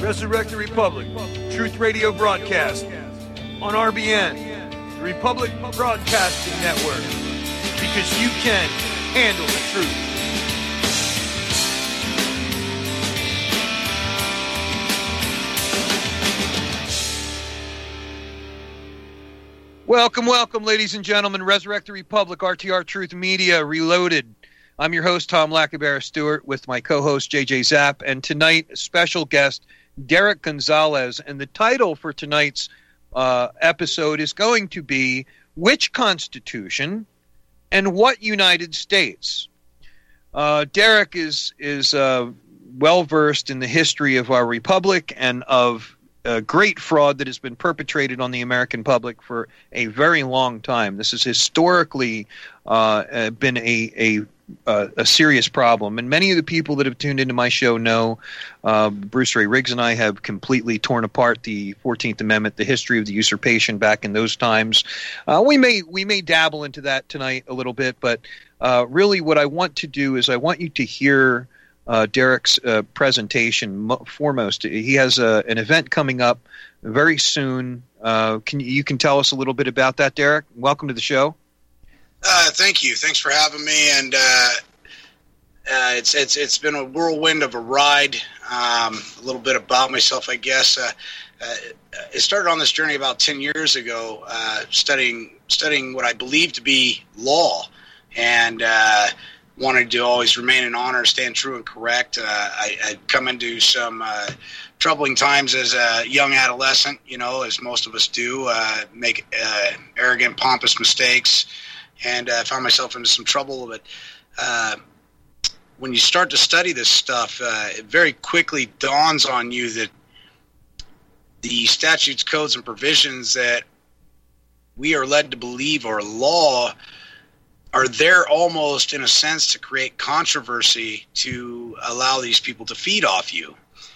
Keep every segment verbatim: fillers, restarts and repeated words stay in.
Resurrect the Republic, Truth Radio broadcast on R B N, the Republic Broadcasting Network, because you can handle the truth. Welcome, welcome, ladies and gentlemen. Resurrect the Republic, R T R Truth Media, Reloaded. I'm your host, Tom Lackabera Stewart, with my co-host, J J Zapp, and tonight, a special guest, Derek Gonzalez. And the title for tonight's uh, episode is going to be, Which Constitution and What United States? Uh, Derek is, is uh, well-versed in the history of our republic and of a great fraud that has been perpetrated on the American public for a very long time. This has historically uh, been a, a uh, a serious problem, and many of the people that have tuned into my show know uh, Bruce Ray Riggs and I have completely torn apart the fourteenth Amendment, the history of the usurpation back in those times. Uh, we may we may dabble into that tonight a little bit, but uh, really what I want to do is I want you to hear Uh, Derek's uh, presentation. Mo- foremost, he has uh, an event coming up very soon. Uh, can you can tell us a little bit about that, Derek? Welcome to the show. Uh, thank you. Thanks for having me. And uh, uh, it's it's it's been a whirlwind of a ride. Um, a little bit about myself, I guess. Uh, uh, it started on this journey about ten years ago, uh, studying studying what I believe to be law, and uh, wanted to always remain in honor, stand true and correct. Uh, I, I'd come into some uh, troubling times as a young adolescent, you know, as most of us do, uh, make uh, arrogant, pompous mistakes, and uh, found myself into some trouble. But uh, when you start to study this stuff, uh, it very quickly dawns on you that the statutes, codes, and provisions that we are led to believe are law are there almost in a sense to create controversy to allow these people to feed off you.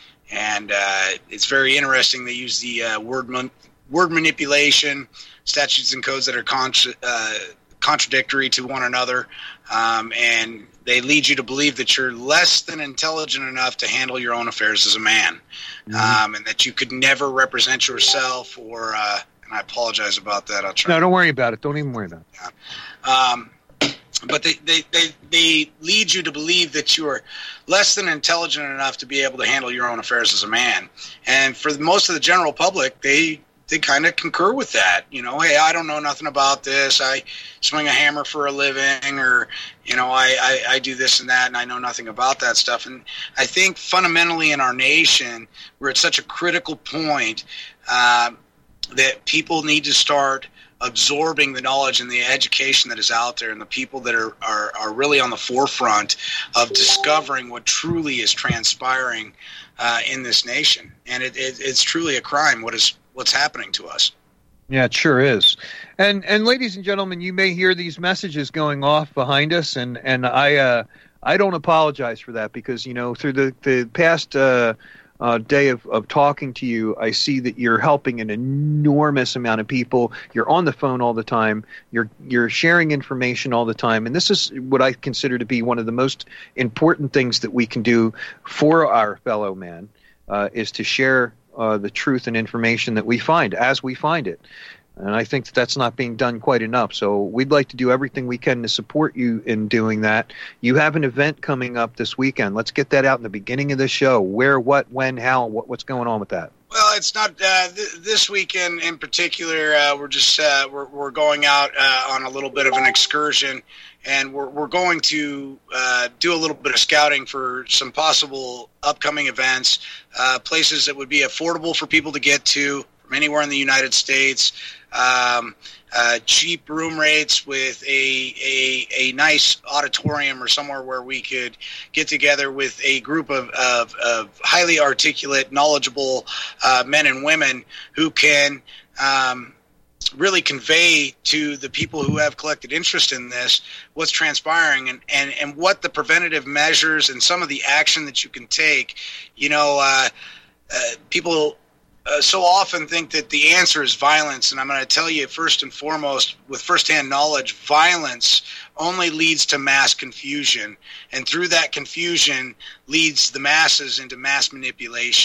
And uh, it's very interesting. They use the uh, word man- word manipulation, statutes and codes that are contra- uh, contradictory to one another, um, and they lead you to believe that you're less than intelligent enough to handle your own affairs as a man, mm-hmm. um, and that you could never represent yourself or uh, and I apologize about that. I'll try. No, don't worry about it. Don't even worry about it. Yeah. Um, But they, they, they, they lead you to believe that you are less than intelligent enough to be able to handle your own affairs as a man. And for most of the general public, they they kind of concur with that. You know, hey, I don't know nothing about this. I swing a hammer for a living, or, you know, I, I, I do this and that, and I know nothing about that stuff. And I think fundamentally in our nation, we're at such a critical point uh, that people need to start absorbing the knowledge and the education that is out there, and the people that are, are, are really on the forefront of discovering what truly is transpiring uh, in this nation. And it, it, it's truly a crime what is what's happening to us. Yeah, it sure is. And and ladies and gentlemen, you may hear these messages going off behind us, and and I uh, I don't apologize for that, because, you know, through the the past Uh, Uh, day of, of talking to you, I see that you're helping an enormous amount of people. You're on the phone all the time. You're you're sharing information all the time. And this is what I consider to be one of the most important things that we can do for our fellow man, uh, is to share uh, the truth and information that we find as we find it. And I think that that's not being done quite enough. So we'd like to do everything we can to support you in doing that. You have an event coming up this weekend. Let's get that out in the beginning of the show. Where, what, when, how, what, what's going on with that? Well, it's not uh, th- this weekend in particular. Uh, we're just uh, we're we're going out uh, on a little bit of an excursion, and we're we're going to uh, do a little bit of scouting for some possible upcoming events, uh, places that would be affordable for people to get to from anywhere in the United States. Um, uh, cheap room rates with a, a a nice auditorium or somewhere where we could get together with a group of, of, of highly articulate, knowledgeable uh, men and women who can um, really convey to the people who have collected interest in this what's transpiring and, and, and what the preventative measures and some of the action that you can take. You know, uh, uh, people Uh, so often think that the answer is violence, and I'm going to tell you first and foremost, with firsthand knowledge, violence only leads to mass confusion, and through that confusion leads the masses into mass manipulation.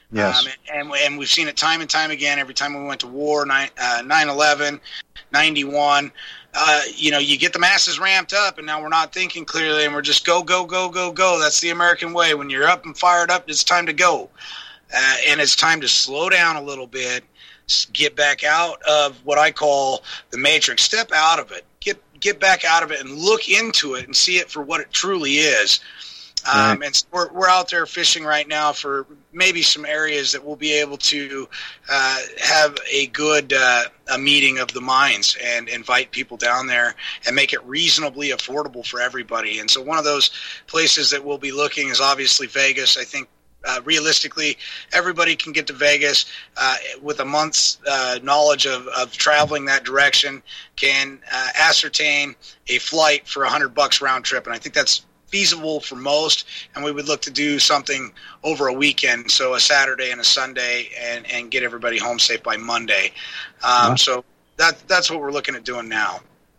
Yes. Um, and, and we've seen it time and time again. Every time we went to war, nine eleven, ninety-one, uh, you know, you get the masses ramped up, and now we're not thinking clearly, and we're just go, go, go, go, go. That's the American way. When you're up and fired up, it's time to go. Uh, and it's time to slow down a little bit, get back out of what I call the matrix. Step out of it. Get get back out of it and look into it and see it for what it truly is. Um, right. And so we're, we're out there fishing right now for maybe some areas that we'll be able to uh, have a good uh, a meeting of the minds and invite people down there and make it reasonably affordable for everybody. And so one of those places that we'll be looking is obviously Vegas. I think uh, realistically, everybody can get to Vegas uh, with a month's uh, knowledge of, of traveling that direction, can uh, ascertain a flight for a hundred bucks round trip. And I think that's feasible for most, and we would look to do something over a weekend, so a Saturday and a Sunday, and, and get everybody home safe by Monday. Um, wow. So that that's what we're looking at doing now.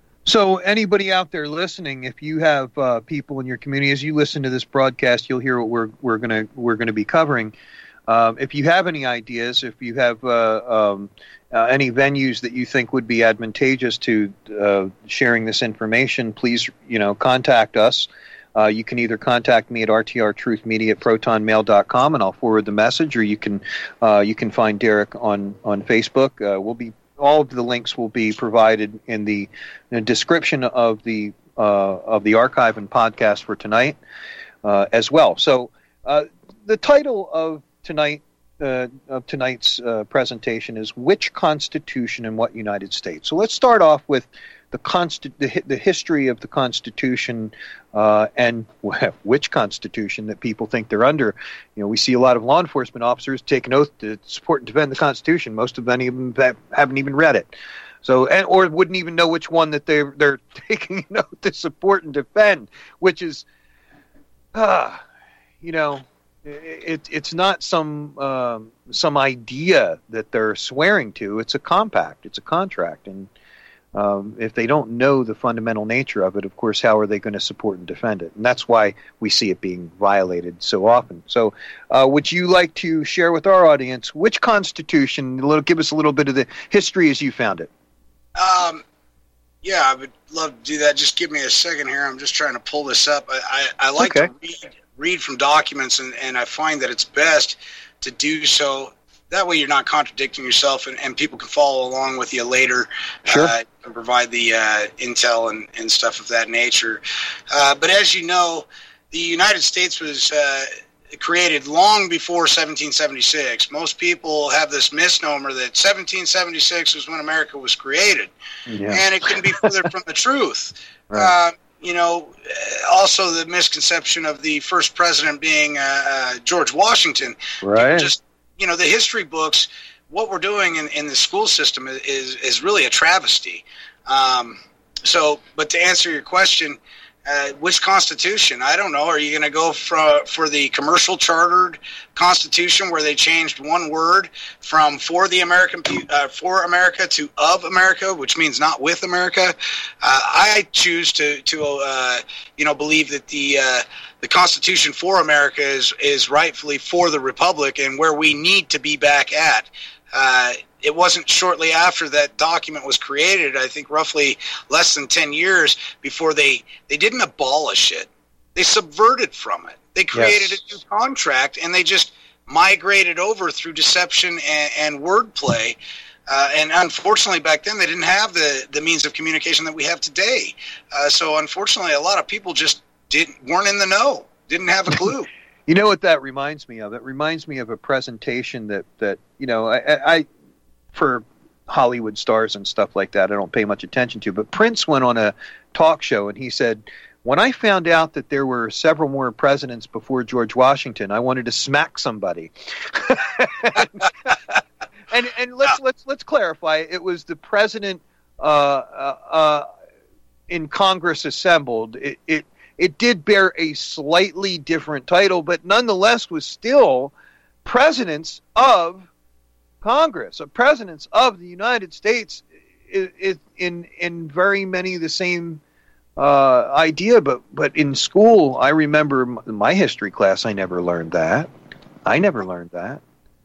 So anybody out there listening, if you have uh, people in your community, as you listen to this broadcast, you'll hear what we're we're gonna we're gonna be covering. Um, if you have any ideas, if you have uh, um, uh, any venues that you think would be advantageous to uh, sharing this information, please you know contact us. Uh, you can either contact me at r t r truth media at proton mail dot com, and I'll forward the message, or you can uh, you can find Derek on on Facebook. Uh, we'll be all of the links will be provided in the, in the description of the uh, of the archive and podcast for tonight uh, as well. So uh, the title of tonight uh, of tonight's uh, presentation is "Which Constitution and What United States?" So let's start off with the consti- the, the history of the Constitution uh, and which Constitution that people think they're under. You know, we see a lot of law enforcement officers take an oath to support and defend the Constitution. Most of them even haven't even read it, so and, or wouldn't even know which one that they're they're taking an oath to support and defend. Which is, uh, you know, it, it's not some um, some idea that they're swearing to. It's a compact. It's a contract, and Um, if they don't know the fundamental nature of it, of course, how are they going to support and defend it? And that's why we see it being violated so often. So uh, would you like to share with our audience which Constitution, a little, give us a little bit of the history as you found it? Um, yeah, I would love to do that. Just give me a second here. I'm just trying to pull this up. I, I, I like okay. to read, read from documents, and, and I find that it's best to do so. That way you're not contradicting yourself, and, and people can follow along with you later. Sure. Uh, and provide the uh, intel and, and stuff of that nature. Uh, but as you know, the United States was uh, created long before seventeen seventy-six. Most people have this misnomer that seventeen seventy-six was when America was created. Yeah. And it couldn't be further from the truth. Right. Uh, you know, also the misconception of the first president being uh, uh, George Washington. Right. Just, you know, the history books, what we're doing in, in the school system is is really a travesty. Um, so, but to answer your question, uh, which Constitution? I don't know. Are you going to go for for the commercial chartered Constitution where they changed one word from for the American uh, for America to of America, which means not with America? Uh, I choose to to uh, you know believe that the uh, the Constitution for America is is rightfully for the Republic and where we need to be back at. Uh, it wasn't shortly after that document was created, I think roughly less than ten years before they, they didn't abolish it. They subverted from it. They created yes. a new contract, and they just migrated over through deception and, and wordplay. Uh, and unfortunately, back then, they didn't have the, the means of communication that we have today. Uh, so unfortunately, a lot of people just didn't weren't in the know, didn't have a clue. You know what that reminds me of? It reminds me of a presentation that, that you know, I, I for Hollywood stars and stuff like that, I don't pay much attention to. But Prince went on a talk show, and he said, when I found out that there were several more presidents before George Washington, I wanted to smack somebody. and and let's let's let's clarify. It was the president uh, uh, uh, in Congress assembled. It, it It did bear a slightly different title, but nonetheless was still presidents of Congress, or presidents of the United States, is, is in in very many of the same uh, idea. But but in school, I remember my history class. I never learned that. I never learned that.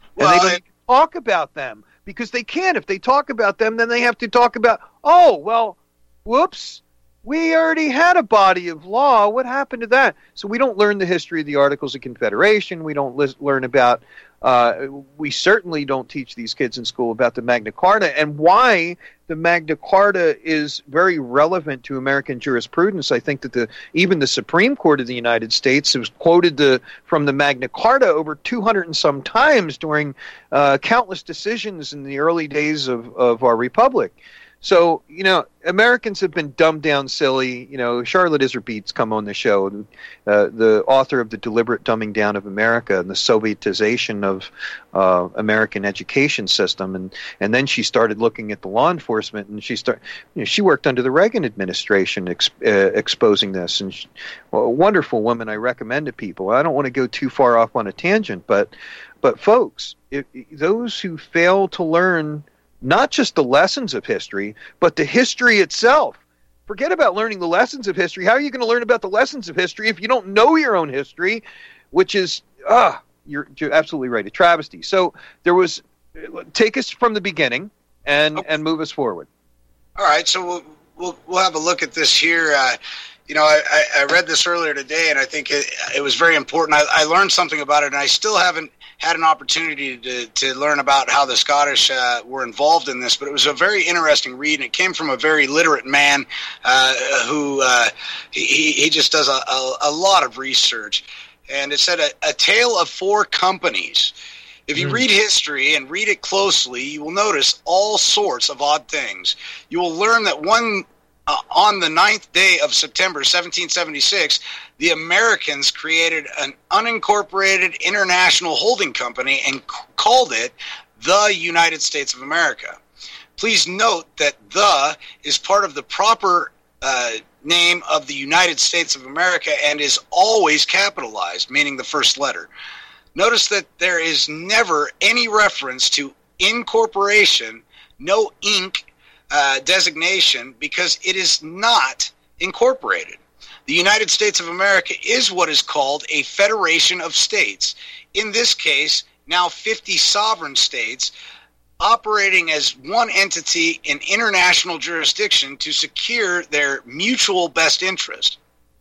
Well, and they don't I, even talk about them because they can't. If they talk about them, then they have to talk about, oh, well, whoops, we already had a body of law. What happened to that? So we don't learn the history of the Articles of Confederation. We don't li- learn about, uh, we certainly don't teach these kids in school about the Magna Carta and why the Magna Carta is very relevant to American jurisprudence. I think that the even the Supreme Court of the United States has quoted the from the Magna Carta over two hundred and some times during uh, countless decisions in the early days of, of our republic. So, you know, Americans have been dumbed down silly. You know, Charlotte Iserbyt's come on the show, uh, the author of The Deliberate Dumbing Down of America and the Sovietization of uh, American education system. And, and then she started looking at the law enforcement, and she start, you know, she worked under the Reagan administration ex, uh, exposing this. And she, well, a wonderful woman I recommend to people. I don't want to go too far off on a tangent, but, but folks, if, those who fail to learn not just the lessons of history, but the history itself. Forget about learning the lessons of history. How are you going to learn about the lessons of history if you don't know your own history, which is, ah, you're, you're absolutely right, a travesty. So there was, take us from the beginning and, okay. and move us forward. All right, so we'll, we'll, we'll have a look at this here. Uh, you know, I, I read this earlier today, and I think it, it was very important. I, I learned something about it, and I still haven't had an opportunity to, to learn about how the Scottish uh, were involved in this, but it was a very interesting read, and it came from a very literate man uh, who uh, he, he just does a, a, a lot of research. And it said a, a tale of four companies. If you mm. read history and read it closely, you will notice all sorts of odd things. You will learn that one uh, on the ninth day of September seventeen seventy-six, the Americans created an unincorporated international holding company and c- called it the United States of America. Please note that the is part of the proper uh, name of the United States of America and is always capitalized, meaning the first letter. Notice that there is never any reference to incorporation, no Inc uh, designation, because it is not incorporated. The United States of America is what is called a federation of states. In this case, now fifty sovereign states operating as one entity in international jurisdiction to secure their mutual best interest.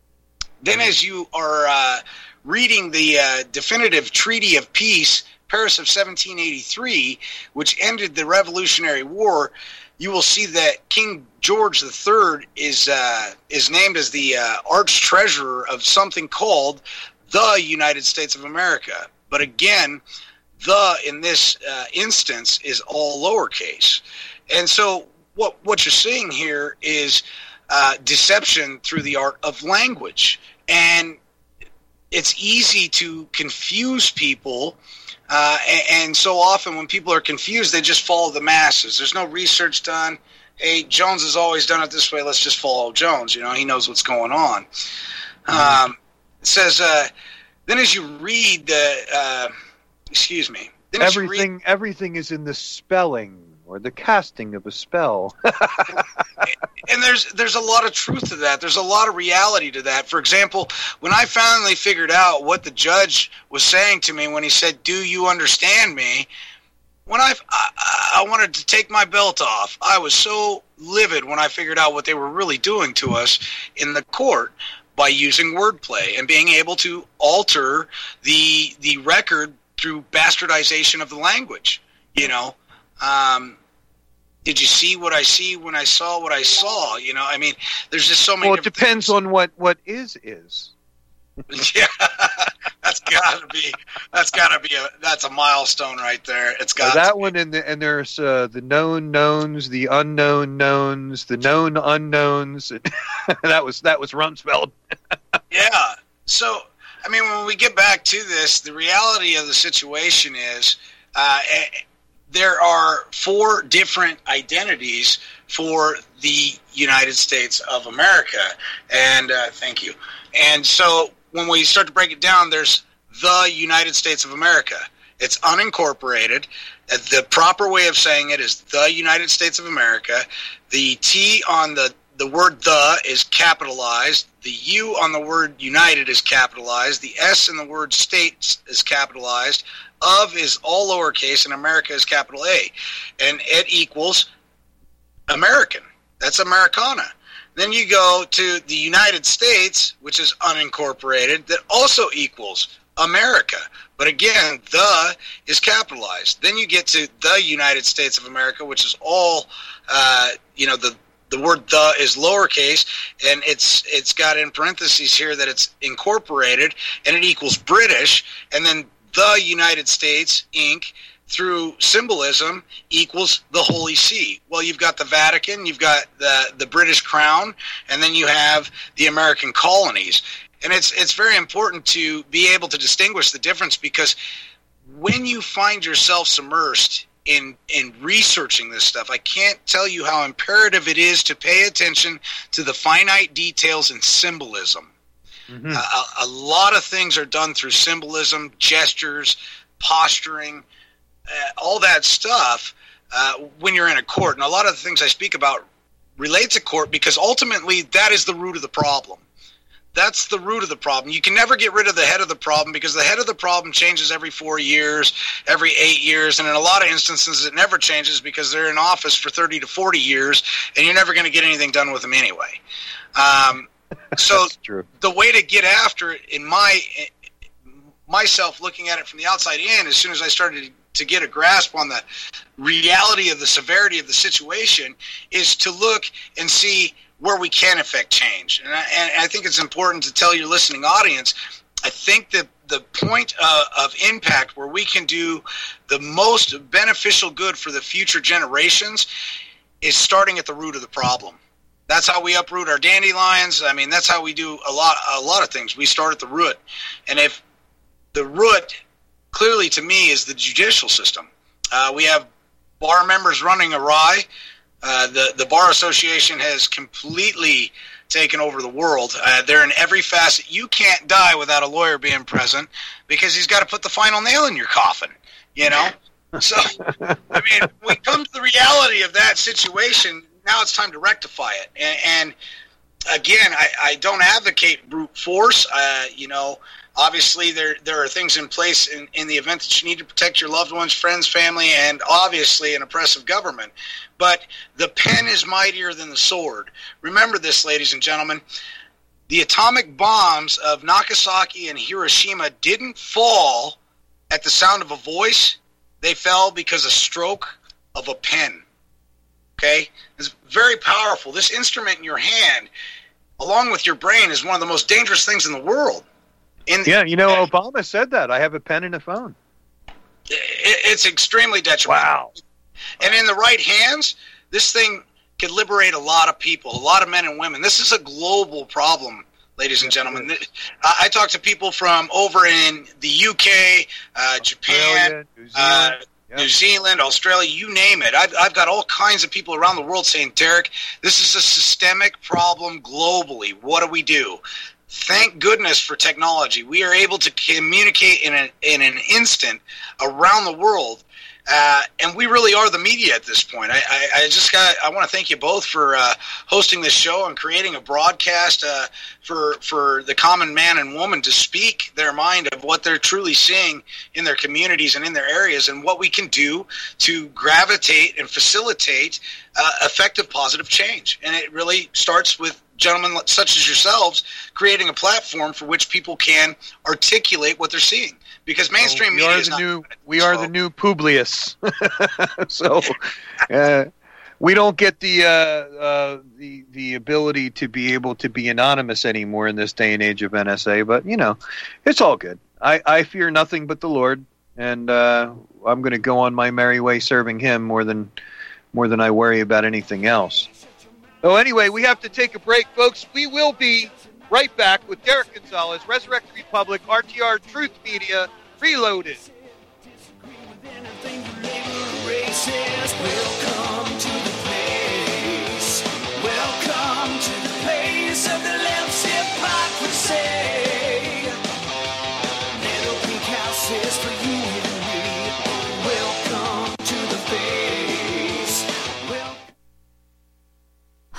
Then as you are uh, reading the uh, definitive Treaty of Peace, Paris of seventeen eighty-three, which ended the Revolutionary War, you will see that King George the Third is uh, is named as the uh, arch treasurer of something called the United States of America. But again, the in this uh, instance is all lowercase. And so what what you're seeing here is uh, deception through the art of language. And it's easy to confuse people. Uh, and, and so often when people are confused, they just follow the masses. There's no research done. Hey, Jones has always done it this way. Let's just follow Jones. You know, he knows what's going on. Mm-hmm. Um, it says, uh, then as you read the, uh, excuse me. Then everything, read, everything is in the spelling or the casting of a spell. And there's there's a lot of truth to that. There's a lot of reality to that. For example, when I finally figured out what the judge was saying to me when he said, "Do you understand me?" When I, I, I wanted to take my belt off, I was so livid when I figured out what they were really doing to us in the court by using wordplay and being able to alter the the record through bastardization of the language. You know, um, did you see what I see when I saw what I saw? You know, I mean, there's just so many. Well, it depends things. on what what is is. Yeah, that's gotta be that's gotta be a that's a milestone right there. It's got uh, that one, and the, and there's uh, the known knowns, the unknown knowns, the known unknowns. that was that was Rumsfeld. Yeah. So I mean, when we get back to this, the reality of the situation is uh, there are four different identities for the United States of America, and uh, thank you. And so when we start to break it down, there's the United States of America. It's unincorporated. The proper way of saying it is the United States of America. The T on the, the word the is capitalized. The U on the word united is capitalized. The S in the word states is capitalized. Of is all lowercase, and America is capital A. And it equals American. That's Americana. Then you go to the United States, which is unincorporated, that also equals America. But again, the is capitalized. Then you get to the United States of America, which is all, uh, you know, the the word the is lowercase, and it's it's got in parentheses here that it's incorporated, and it equals British. And then the United States, Incorporated, through symbolism equals the Holy See. Well, you've got the Vatican, you've got the the British Crown, and then you have the American colonies. And it's it's very important to be able to distinguish the difference, because when you find yourself submersed in in researching this stuff, I can't tell you how imperative it is to pay attention to the finite details and symbolism. Mm-hmm. Uh, a, a lot of things are done through symbolism, gestures, posturing, uh, all that stuff uh, when you're in a court. And a lot of the things I speak about relate to court, because ultimately that is the root of the problem. That's the root of the problem. You can never get rid of the head of the problem, because the head of the problem changes every four years, every eight years, and in a lot of instances it never changes because they're in office for thirty to forty years, and you're never going to get anything done with them anyway. Um, so the way to get after it, in my myself looking at it from the outside in, as soon as I started to get a grasp on the reality of the severity of the situation, is to look and see where we can affect change. And I, and I think it's important to tell your listening audience, I think that the point uh, of impact where we can do the most beneficial good for the future generations is starting at the root of the problem. That's how we uproot our dandelions. I mean, that's how we do a lot a lot of things. We start at the root. And if the root, clearly to me, is the judicial system. Uh, we have bar members running awry. Uh, the, the Bar Association has completely taken over the world. Uh, they're in every facet. You can't die without a lawyer being present, because he's got to put the final nail in your coffin, you know? So, I mean, we come to the reality of that situation. Now it's time to rectify it. And, and again, I, I don't advocate brute force. Uh, you know, obviously there there are things in place in, in the event that you need to protect your loved ones, friends, family, and obviously an oppressive government. But the pen is mightier than the sword. Remember this, ladies and gentlemen. The atomic bombs of Nagasaki and Hiroshima didn't fall at the sound of a voice. They fell because of stroke of a pen. Okay? It's very powerful. This instrument in your hand, along with your brain, is one of the most dangerous things in the world. In, yeah, you know, and Obama said that. I have a pen and a phone. It, it's extremely detrimental. Wow. And in the right hands, this thing could liberate a lot of people, a lot of men and women. This is a global problem, ladies and gentlemen. I talk to people from over in the U K, uh, Japan, New Zealand, uh, yep. New Zealand, Australia, you name it. I've, I've got all kinds of people around the world saying, Derek, this is a systemic problem globally. What do we do? Thank goodness for technology. We are able to communicate in, a, in an instant around the world. Uh, and we really are the media at this point. I, I, I just got. I want to thank you both for uh, hosting this show and creating a broadcast uh, for for the common man and woman to speak their mind of what they're truly seeing in their communities and in their areas, and what we can do to gravitate and facilitate uh, effective positive change. And it really starts with gentlemen such as yourselves creating a platform for which people can articulate what they're seeing. Because mainstream oh, we media are is the not new we are the new Publius. So uh, we don't get the uh, uh, the the ability to be able to be anonymous anymore in this day and age of N S A. But you know, it's all good. I, I fear nothing but the Lord, and uh, I'm going to go on my merry way serving Him more than more than I worry about anything else. So anyway, we have to take a break, folks. We will be right back with Derek Gonzalez, Resurrect the Republic, R T R Truth Media, Reloaded. Welcome to the place. Welcome to the place of the left's hypocrisy. Little pink houses for you and me. Welcome to the face. Welcome.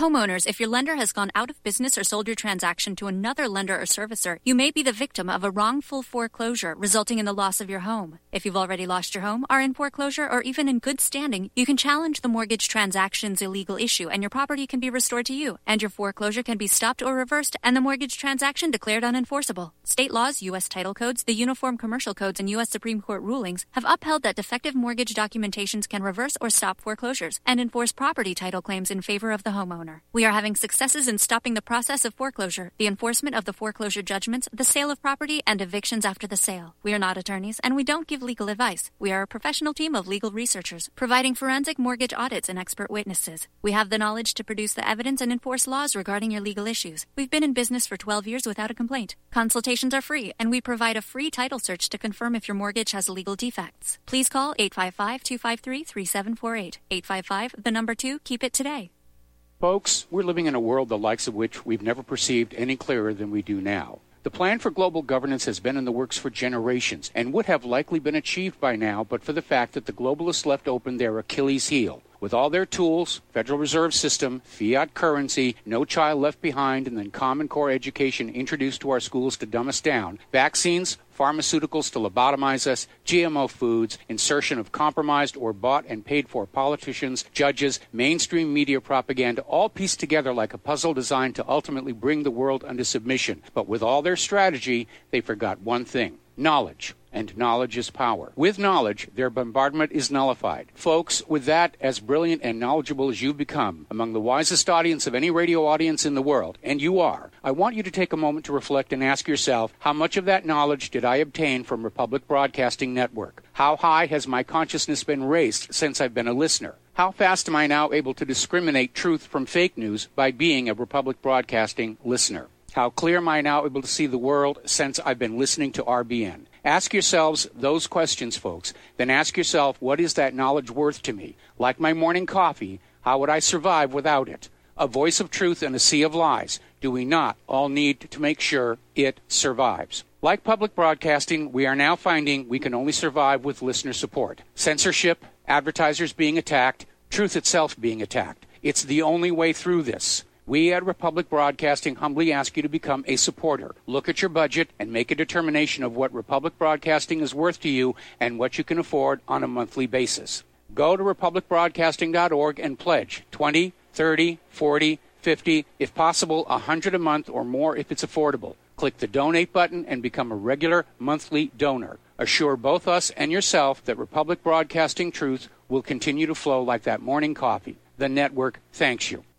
Homeowners, if your lender has gone out of business or sold your transaction to another lender or servicer, you may be the victim of a wrongful foreclosure, resulting in the loss of your home. If you've already lost your home, are in foreclosure, or even in good standing, you can challenge the mortgage transaction's illegal issue, and your property can be restored to you, and your foreclosure can be stopped or reversed, and the mortgage transaction declared unenforceable. State laws, U S title codes, the Uniform Commercial Codes, and U S Supreme Court rulings have upheld that defective mortgage documentations can reverse or stop foreclosures and enforce property title claims in favor of the homeowner. We are having successes in stopping the process of foreclosure, the enforcement of the foreclosure judgments, the sale of property, and evictions after the sale. We are not attorneys, and we don't give legal advice. We are a professional team of legal researchers, providing forensic mortgage audits and expert witnesses. We have the knowledge to produce the evidence and enforce laws regarding your legal issues. We've been in business for twelve years without a complaint. Consultations are free, and we provide a free title search to confirm if your mortgage has legal defects. Please call eight five five, two five three, three seven four eight. eight five five, the number two, keep it today. Folks, we're living in a world the likes of which we've never perceived any clearer than we do now. The plan for global governance has been in the works for generations and would have likely been achieved by now but for the fact that the globalists left open their Achilles heel. With all their tools, Federal Reserve System, fiat currency, no child left behind, and then Common Core education introduced to our schools to dumb us down, vaccines, pharmaceuticals to lobotomize us, G M O foods, insertion of compromised or bought and paid for politicians, judges, mainstream media propaganda, all pieced together like a puzzle designed to ultimately bring the world under submission. But with all their strategy, they forgot one thing: knowledge. And knowledge is power. With knowledge, their bombardment is nullified. Folks, with that, as brilliant and knowledgeable as you've become, among the wisest audience of any radio audience in the world, and you are, I want you to take a moment to reflect and ask yourself, how much of that knowledge did I obtain from Republic Broadcasting Network? How high has my consciousness been raised since I've been a listener? How fast am I now able to discriminate truth from fake news by being a Republic Broadcasting listener? How clear am I now able to see the world since I've been listening to R B N? Ask yourselves those questions, folks. Then ask yourself, what is that knowledge worth to me? Like my morning coffee, how would I survive without it? A voice of truth in a sea of lies. Do we not all need to make sure it survives? Like public broadcasting, we are now finding we can only survive with listener support. Censorship, advertisers being attacked, truth itself being attacked. It's the only way through this. We at Republic Broadcasting humbly ask you to become a supporter. Look at your budget and make a determination of what Republic Broadcasting is worth to you and what you can afford on a monthly basis. Go to republic broadcasting dot org and pledge twenty, thirty, forty, fifty, if possible, one hundred a month or more if it's affordable. Click the donate button and become a regular monthly donor. Assure both us and yourself that Republic Broadcasting truth will continue to flow like that morning coffee. The network thanks you.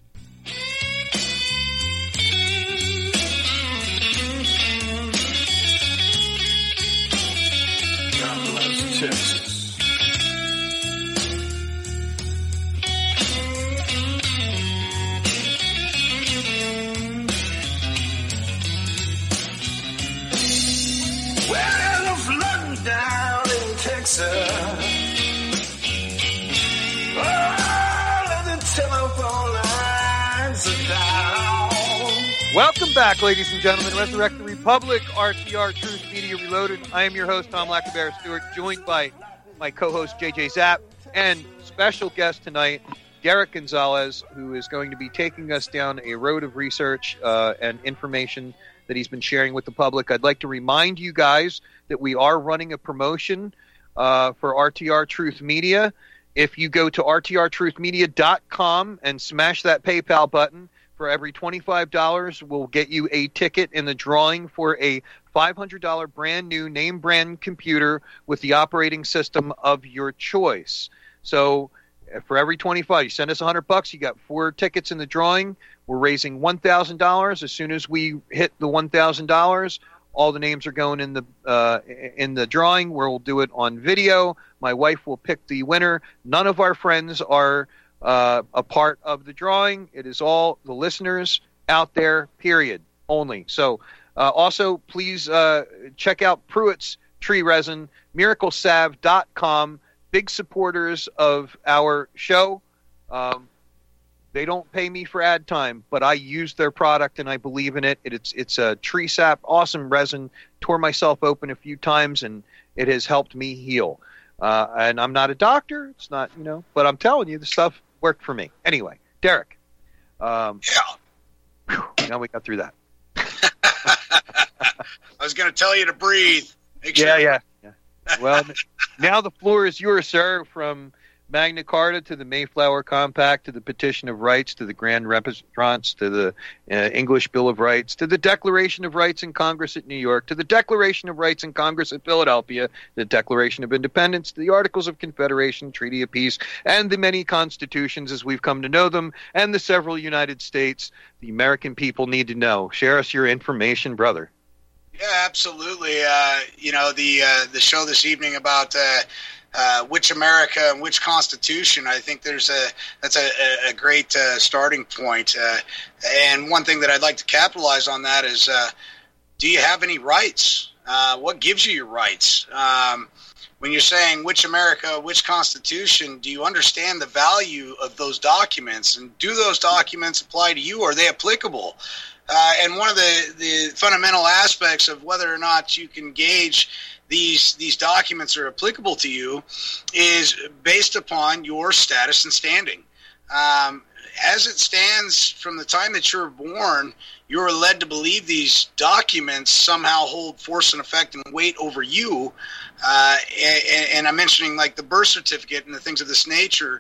Texas. Well, there's a flood down in Texas. Oh, the telephone lines are down. Welcome back, ladies and gentlemen. Resurrect the Republic, R T R Truth Media Reloaded. I am your host, Tom Lackabara Stewart, joined by my co-host, J J Zapp, and special guest tonight, Derek Gonzalez, who is going to be taking us down a road of research uh, and information that he's been sharing with the public. I'd like to remind you guys that we are running a promotion uh, for R T R Truth Media. If you go to r t r truth media dot com and smash that PayPal button, for every twenty-five dollars, we'll get you a ticket in the drawing for a five hundred dollars brand new name brand computer with the operating system of your choice. So for every twenty-five, you send us one hundred bucks, you got four tickets in the drawing. We're raising one thousand dollars. As soon as we hit the one thousand dollars, all the names are going in the uh, in the drawing, where we'll do it on video. My wife will pick the winner. None of our friends are Uh, a part of the drawing. It is all the listeners out there, period, only. So uh, also, please uh, check out Pruitt's Tree Resin, miracle salve dot com, big supporters of our show. Um, they don't pay me for ad time, but I use their product and I believe in it. it it's, it's a tree sap, awesome resin. Tore myself open a few times and it has helped me heal. Uh, and I'm not a doctor. It's not, you know, but I'm telling you, the stuff worked for me. Anyway, Derek, Um, Yeah. whew, now we got through that. I was going to tell you to breathe. Make Yeah, sure- yeah, yeah. Well, now the floor is yours, sir. From Magna Carta to the Mayflower Compact to the Petition of Rights to the Grand Remonstrance to the uh, English Bill of Rights to the Declaration of Rights in Congress at New York to the Declaration of Rights in Congress at Philadelphia, the Declaration of Independence, to the Articles of Confederation, Treaty of Peace, and the many constitutions as we've come to know them, and the several United States the American people need to know. Share us your information, brother. Yeah, absolutely. Uh, you know, the uh, the show this evening about uh, uh, which America and which Constitution, I think there's a that's a, a great uh, starting point. Uh, and one thing that I'd like to capitalize on that is, uh, do you have any rights? Uh, what gives you your rights? Um, when you're saying which America, which Constitution, do you understand the value of those documents? And do those documents apply to you? Are they applicable? Uh, and one of the, the fundamental aspects of whether or not you can gauge these these documents are applicable to you is based upon your status and standing. Um, as it stands from the time that you're born, you're led to believe these documents somehow hold force and effect and weight over you. Uh, and, and I'm mentioning like the birth certificate and the things of this nature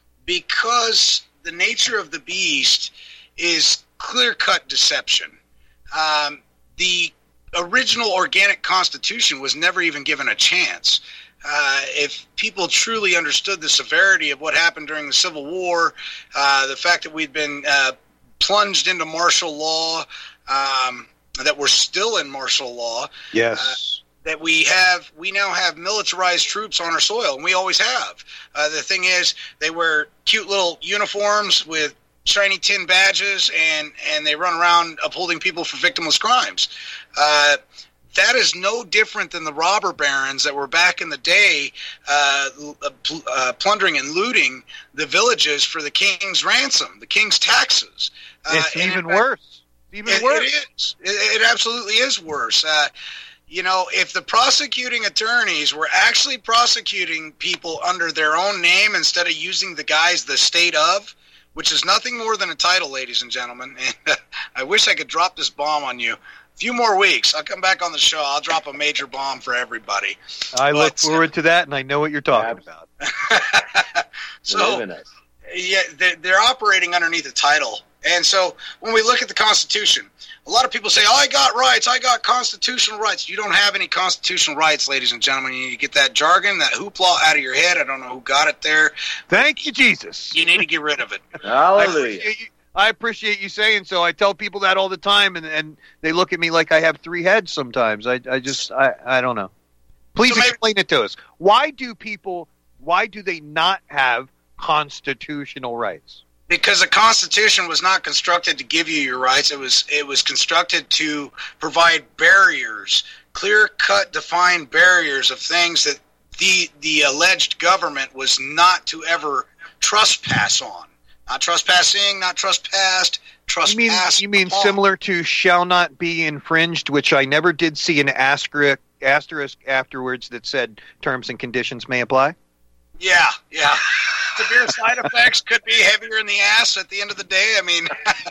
because the nature of the beast is clear-cut deception. Um, the original organic Constitution was never even given a chance. Uh, if people truly understood the severity of what happened during the Civil War, uh, the fact that we'd been uh, plunged into martial law, um, that we're still in martial law, Yes. uh, that we have, we now have militarized troops on our soil, and we always have. Uh, the thing is, they wear cute little uniforms with shiny tin badges, and, and they run around upholding people for victimless crimes. Uh, that is no different than the robber barons that were back in the day uh, uh, plundering and looting the villages for the king's ransom, the king's taxes. Uh, It's and even in fact, worse. It's even it, worse. It is. It, it absolutely is worse. Uh, you know, if the prosecuting attorneys were actually prosecuting people under their own name instead of using the guise the state of, which is nothing more than a title, ladies and gentlemen. And I wish I could drop this bomb on you. A few more weeks, I'll come back on the show. I'll drop a major bomb for everybody. I But, look forward to that, and I know what you're talking about. So, yeah, they're, they're operating underneath a title. And so when we look at the Constitution, a lot of people say, oh, I got rights, I got constitutional rights. You don't have any constitutional rights, ladies and gentlemen. You need to get that jargon, that hoopla out of your head. I don't know who got it there. Thank you, Jesus. You need to get rid of it. I Hallelujah. appreciate, you, I appreciate you saying so. I tell people that all the time, and, and they look at me like I have three heads sometimes. I, I just, I, I don't know. Please So maybe- explain it to us. Why do people, why do they not have constitutional rights? Because the Constitution was not constructed to give you your rights. It was it was constructed to provide barriers, clear-cut, defined barriers of things that the the alleged government was not to ever trespass on. Not trespassing, not trespassed, You mean, trespass. you mean upon. similar to shall not be infringed, which I never did see an asterisk, asterisk afterwards that said terms and conditions may apply? Yeah, yeah. Severe side effects could be heavier in the ass at the end of the day. I mean,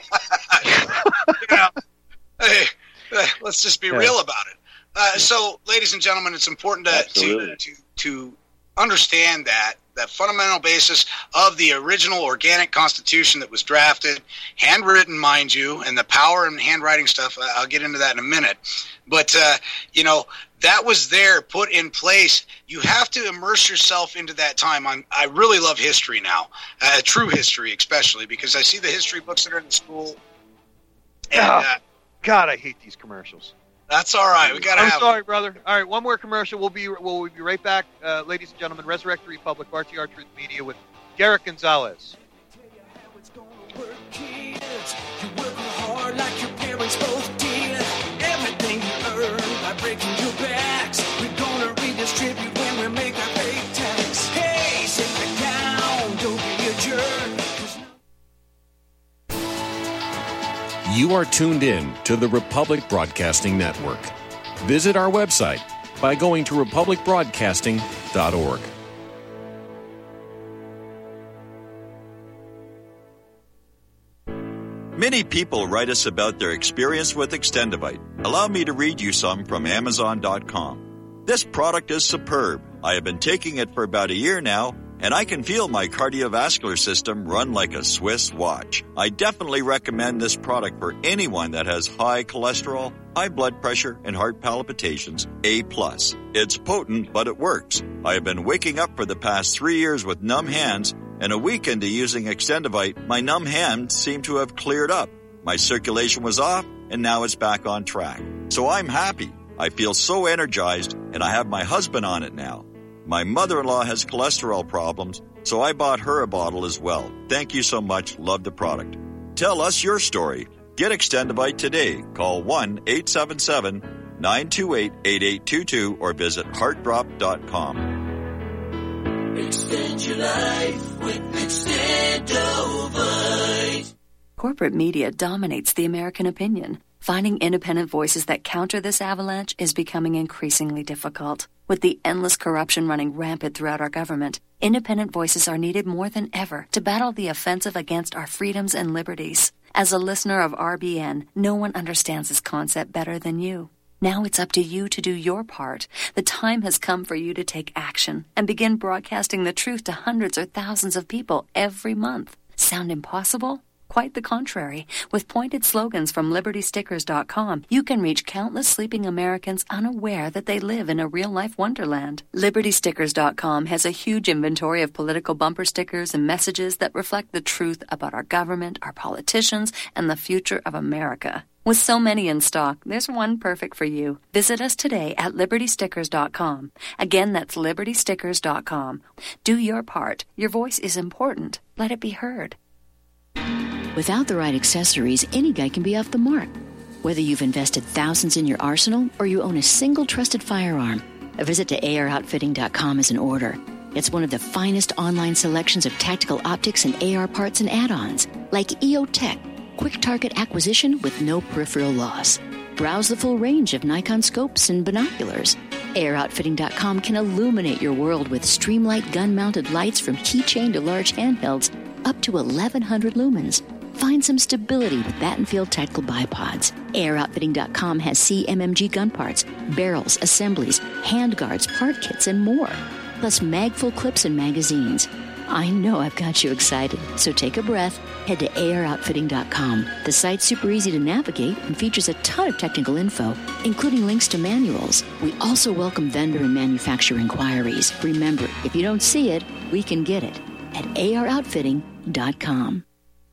you know, hey, uh, let's just be Yeah. real about it. Uh, so, ladies and gentlemen, it's important to, to Absolutely. to to understand that that fundamental basis of the original organic Constitution that was drafted, handwritten, mind you, and the power and handwriting stuff. uh, I'll get into that in a minute. But uh, you know, that was there, put in place. You have to immerse yourself into that time. I'm, I really love history now, uh, true history especially, because I see the history books that are in the school. And, Ah. uh, God, I hate these commercials. that's all right. We got to I'm have sorry, brother. All right, one more commercial. We'll be we'll be right back, uh, ladies and gentlemen. Resurrect the Republic, R T R Truth Media with Derek Gonzalez. Tell you how it's gonna work, kids. You're working hard like your parents both did. Everything you earn by breaking your backs, we're gonna redistribute when we make our pay tax. Hey, sit back down, don't be a jerk. 'Cause You are tuned in to the Republic Broadcasting Network. Visit our website by going to republic broadcasting dot org. Many people write us about their experience with Extendivite. Allow me to read you some from Amazon dot com. This product is superb. I have been taking it for about a year now, and I can feel my cardiovascular system run like a Swiss watch. I definitely recommend this product for anyone that has high cholesterol, high blood pressure, and heart palpitations, A plus. It's potent, but it works. I have been waking up for the past three years with numb hands, and a week into using Extendivite, my numb hands seem to have cleared up. My circulation was off, and now it's back on track. So I'm happy. I feel so energized, and I have my husband on it now. My mother-in-law has cholesterol problems, so I bought her a bottle as well. Thank you so much. Love the product. Tell us your story. Get Extendivite today. Call one eight seven seven, nine two eight, eight eight two two or visit heart drop dot com. Extend your life with Extendovite. Corporate media dominates the American opinion. Finding independent voices that counter this avalanche is becoming increasingly difficult. With the endless corruption running rampant throughout our government, independent voices are needed more than ever to battle the offensive against our freedoms and liberties. As a listener of R B N, no one understands this concept better than you. Now it's up to you to do your part. The time has come for you to take action and begin broadcasting the truth to hundreds or thousands of people every month. Sound impossible? Quite the contrary. With pointed slogans from Liberty Stickers dot com, you can reach countless sleeping Americans unaware that they live in a real-life wonderland. Liberty Stickers dot com has a huge inventory of political bumper stickers and messages that reflect the truth about our government, our politicians, and the future of America. With so many in stock, there's one perfect for you. Visit us today at Liberty Stickers dot com. Again, that's Liberty Stickers dot com. Do your part. Your voice is important. Let it be heard. Without the right accessories, any guy can be off the mark. Whether you've invested thousands in your arsenal or you own a single trusted firearm, a visit to A R outfitting dot com is in order. It's one of the finest online selections of tactical optics and A R parts and add-ons, like E O Tech, quick target acquisition with no peripheral loss. Browse the full range of Nikon scopes and binoculars. A R outfitting dot com can illuminate your world with Streamlight gun-mounted lights from keychain to large handhelds up to eleven hundred lumens. Find some stability with Battenfield Tactical Bipods. A R outfitting dot com has C M M G gun parts, barrels, assemblies, handguards, part kits, and more. Plus magful clips and magazines. I know I've got you excited, so take a breath. Head to A R outfitting dot com. The site's super easy to navigate and features a ton of technical info, including links to manuals. We also welcome vendor and manufacturer inquiries. Remember, if you don't see it, we can get it at A R outfitting dot com.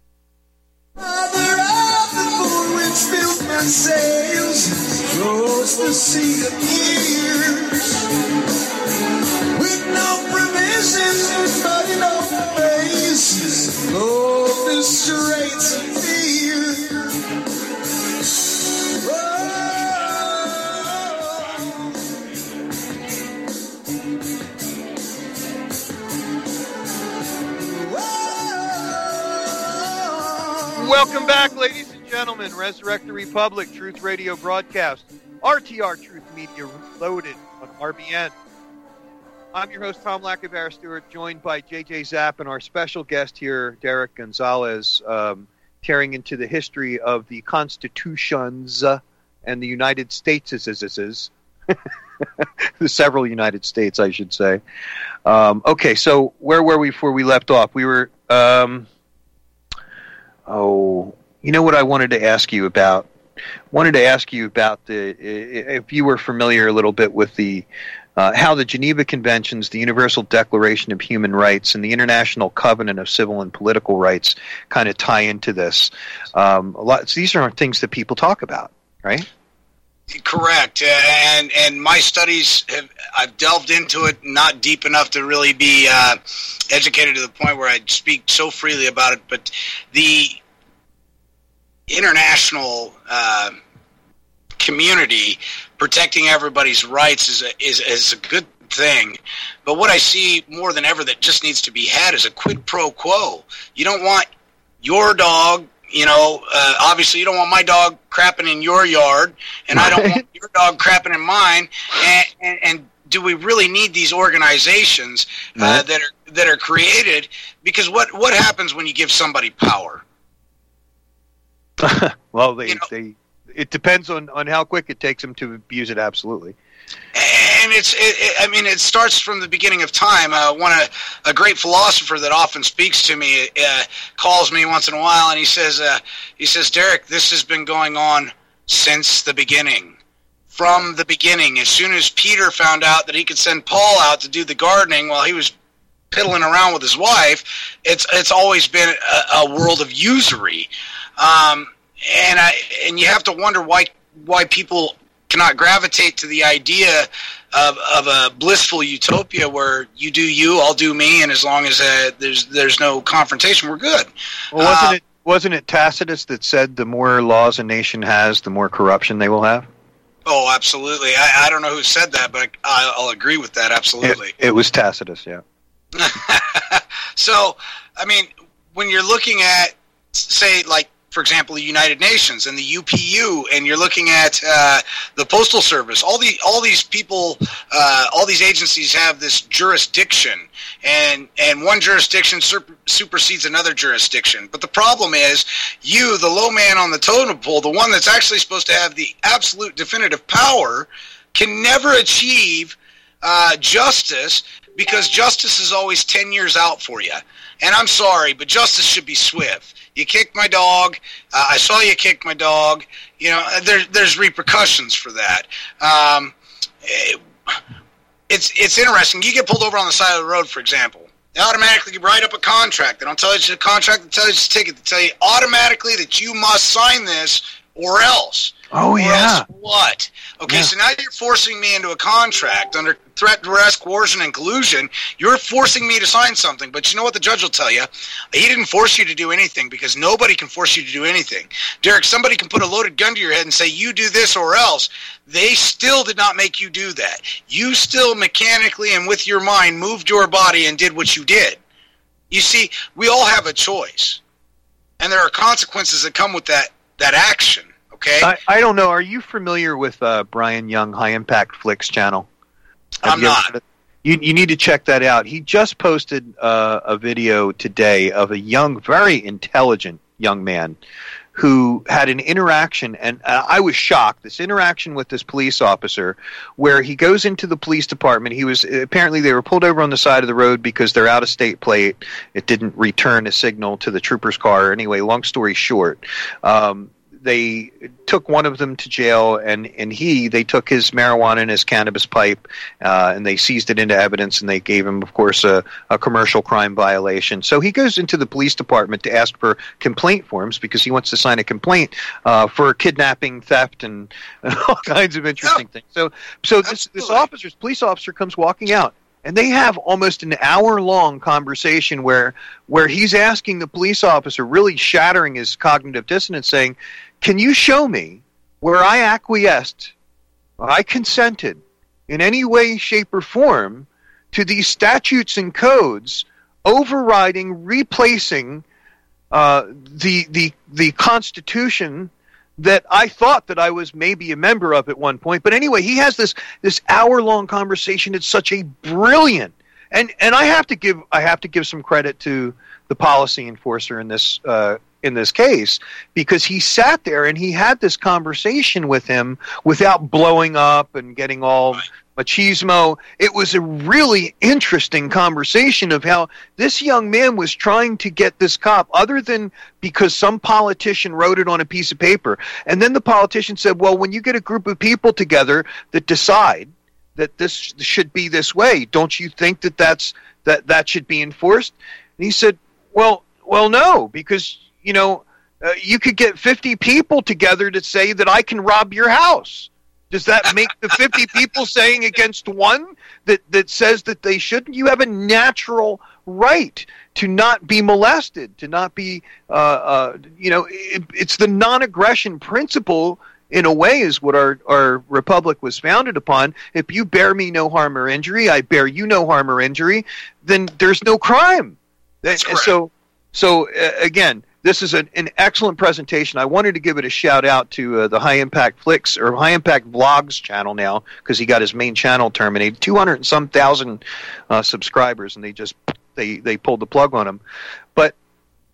Mother of the moon, which fills my sails, flows the sea of years. With no provision, but enough faces, flow the straits of fear. Welcome back, ladies and gentlemen. Resurrect the Republic, Truth Radio broadcast. R T R Truth Media loaded on R B N. I'm your host, Tom Lackabara Stewart, joined by J J Zapp and our special guest here, Derek Gonzalez, um, tearing into the history of the constitutions uh, and the United States. The several United States, I should say. Um, okay, so where were we before we left off? We were... Um, Oh, you know what I wanted to ask you about? Wanted to ask you about the if you were familiar a little bit with the uh, how the Geneva Conventions, the Universal Declaration of Human Rights, and the International Covenant of Civil and Political Rights kind of tie into this. Um, a lot. So these are things that people talk about, right? Correct, and and my studies have I've delved into it, not deep enough to really be uh, educated to the point where I speak so freely about it. But the international uh, community protecting everybody's rights is a, is is a good thing. But what I see more than ever that just needs to be had is a quid pro quo. You don't want your dog. You know, uh, obviously you don't want my dog crapping in your yard, and I don't want your dog crapping in mine. And, and, and do we really need these organizations uh, right. that are that are created? Because what what happens when you give somebody power? Well, they, you know, they it depends on, on how quick it takes them to abuse it. Absolutely. And it's, it, it, I mean, it starts from the beginning of time. Uh, one uh, a great philosopher that often speaks to me uh, calls me once in a while, and he says, uh, he says, Derek, this has been going on since the beginning. From the beginning, as soon as Peter found out that he could send Paul out to do the gardening while he was piddling around with his wife, it's it's always been a, a world of usury, um, and I and you have to wonder why why people cannot gravitate to the idea of, of a blissful utopia where you do you, I'll do me, and as long as uh, there's there's no confrontation, we're good. Well, wasn't uh, it wasn't it Tacitus that said the more laws a nation has, the more corruption they will have? Oh, absolutely. I, I don't know who said that, but I, I'll agree with that. Absolutely. It, it was Tacitus, yeah. So, I mean, when you're looking at, say, like, for example, the United Nations and the U P U, and you're looking at uh, the Postal Service, all the all these people, uh, all these agencies have this jurisdiction, and and one jurisdiction super, supersedes another jurisdiction. But the problem is, you, the low man on the totem pole, the one that's actually supposed to have the absolute definitive power, can never achieve uh, justice, because justice is always ten years out for you. And I'm sorry, but justice should be swift. You kicked my dog. Uh, I saw you kick my dog. You know, there, there's repercussions for that. Um, it, it's it's interesting. You get pulled over on the side of the road, for example. They automatically write up a contract. They don't tell you it's a contract. They tell you it's a ticket. They tell you automatically that you must sign this or else. Oh, or yeah. Else what? Okay, Yeah. so now you're forcing me into a contract under threat, duress, coercion, and collusion. You're forcing me to sign something. But you know what the judge will tell you? He didn't force you to do anything, because nobody can force you to do anything. Derek, somebody can put a loaded gun to your head and say, you do this or else. They still did not make you do that. You still mechanically and with your mind moved your body and did what you did. You see, we all have a choice. And there are consequences that come with that, that action. Okay. I, I don't know. Are you familiar with uh, Brian Young, High Impact Flicks channel? Have I'm you ever not. heard of- You, you need to check that out. He just posted uh, a video today of a young, very intelligent young man who had an interaction, and uh, I was shocked, this interaction with this police officer, where he goes into the police department. He was, apparently they were pulled over on the side of the road because their out-of-state plate, it didn't return a signal to the trooper's car. Anyway, long story short, um, they took one of them to jail, and, and he, they took his marijuana and his cannabis pipe, uh, and they seized it into evidence, and they gave him, of course, a, a commercial crime violation. So he goes into the police department to ask for complaint forms because he wants to sign a complaint uh, for kidnapping, theft, and all kinds of interesting Yeah. things. So, so this, this officer, police officer comes walking out, and they have almost an hour-long conversation where where he's asking the police officer, really shattering his cognitive dissonance, saying, can you show me where I acquiesced, or I consented in any way, shape, or form to these statutes and codes overriding, replacing uh, the the the Constitution that I thought that I was maybe a member of at one point. But anyway, he has this this hour-long conversation. It's such a brilliant, and and I have to give I have to give some credit to the policy enforcer in this uh, in this case, because he sat there and he had this conversation with him without blowing up and getting all machismo. It was a really interesting conversation of how this young man was trying to get this cop, other than because some politician wrote it on a piece of paper. And then the politician said, well, when you get a group of people together that decide that this should be this way, don't you think that that's, that, that should be enforced? And he said, well, well, no, because you know, uh, you could get fifty people together to say that I can rob your house. Does that make the fifty people saying against one that, that says that they shouldn't? You have a natural right to not be molested, to not be, uh, uh, you know, it, it's the non-aggression principle, in a way, is what our, our republic was founded upon. If you bear me no harm or injury, I bear you no harm or injury, then there's no crime. That's and so, so uh, again, this is an, an excellent presentation. I wanted to give it a shout out to uh, the High Impact Flicks or High Impact Vlogs channel now, because he got his main channel terminated. Two hundred and some thousand uh, subscribers, and they just they they pulled the plug on him. But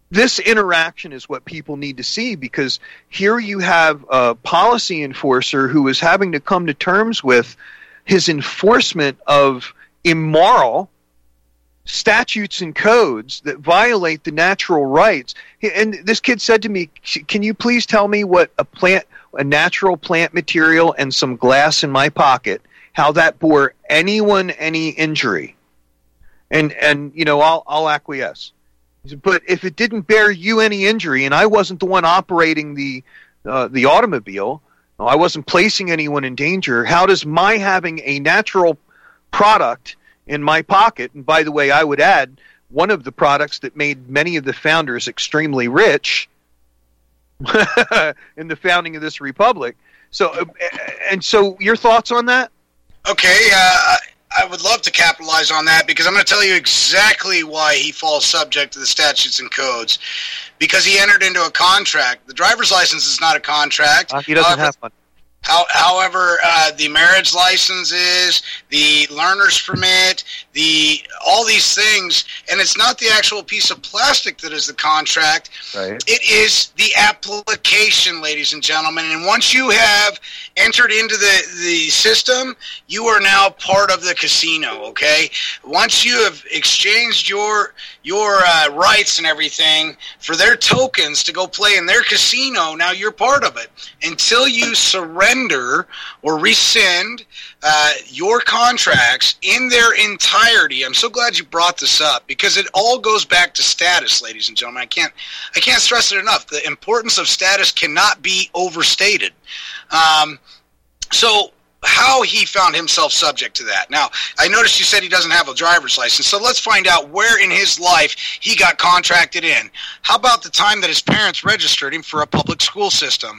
this interaction is what people need to see, because here you have a policy enforcer who is having to come to terms with his enforcement of immoral statutes and codes that violate the natural rights. And this kid said to me, can you please tell me what a plant, a natural plant material and some glass in my pocket, how that bore anyone any injury? And, and you know, I'll, I'll acquiesce. But if it didn't bear you any injury, and I wasn't the one operating the uh, the automobile, I wasn't placing anyone in danger, how does my having a natural product in my pocket, and by the way, I would add, one of the products that made many of the founders extremely rich in the founding of this republic. So, uh, and so your thoughts on that? Okay, uh, I would love to capitalize on that, because I'm going to tell you exactly why he falls subject to the statutes and codes. Because he entered into a contract. The driver's license is not a contract. Uh, he doesn't However, have one. How, however, uh, the marriage license is, the learner's permit, the all these things, and it's not the actual piece of plastic that is the contract. Right. It is the application, ladies and gentlemen. And once you have entered into the, the system, you are now part of the casino, okay? Once you have exchanged your your uh, rights and everything for their tokens to go play in their casino, now you're part of it. Until you surrender or rescind uh, your contracts in their entirety. I'm so glad you brought this up, because it all goes back to status, ladies and gentlemen. I can't, I can't stress it enough. The importance of status cannot be overstated. Um, so how he found himself subject to that. Now, I noticed you said he doesn't have a driver's license, so let's find out where in his life he got contracted in. How about the time that his parents registered him for a public school system?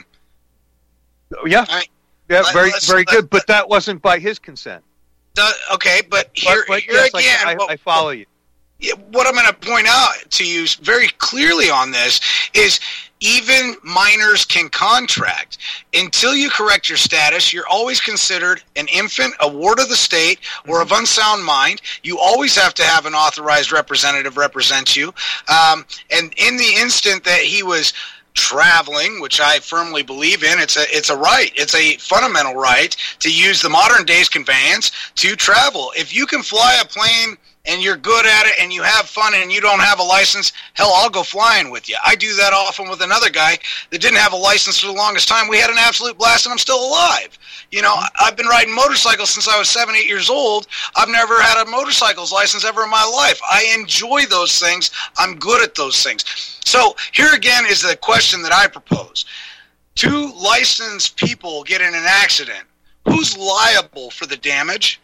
Yeah, I mean, yeah, let, very, very let, good. let, but that wasn't by his consent. The, okay, but here, but, but here yes, again, I, I, what, I follow you. What I'm going to point out to you very clearly on this is even minors can contract. Until you correct your status, you're always considered an infant, a ward of the state, or of unsound mind. You always have to have an authorized representative represent you. Um, and in the instant that he was traveling, which I firmly believe in, it's a it's a right. It's a fundamental right to use the modern day's conveyance to travel. If you can fly a plane and you're good at it and you have fun and you don't have a license, hell, I'll go flying with you. I do that often with another guy that didn't have a license for the longest time. We had an absolute blast and I'm still alive. You know, I've been riding motorcycles since I was seven, eight years old. I've never had a motorcycles license ever in my life. I enjoy those things. I'm good at those things. So here again is the question that I propose. Two licensed people get in an accident. Who's liable for the damage?